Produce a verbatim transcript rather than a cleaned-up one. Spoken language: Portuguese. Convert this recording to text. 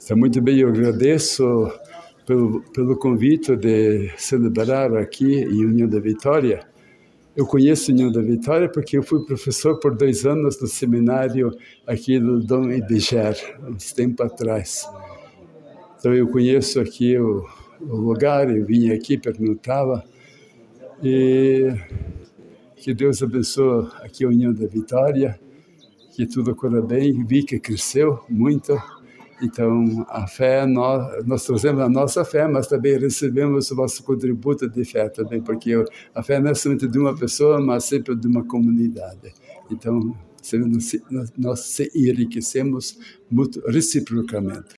Está muito bem, eu agradeço pelo, pelo convite de celebrar aqui em União da Vitória. Eu conheço a União da Vitória porque eu fui professor por dois anos no seminário aqui do Dom Ibiger, uns tempos atrás. Então eu conheço aqui o, o lugar, eu vim aqui, perguntava, e que Deus abençoe aqui a União da Vitória, que tudo corra bem, vi que cresceu muito. Então, a fé, nós, nós trazemos a nossa fé, mas também recebemos o nosso contributo de fé também, porque a fé não é somente de uma pessoa, mas sempre de uma comunidade. Então, nós se enriquecemos reciprocamente.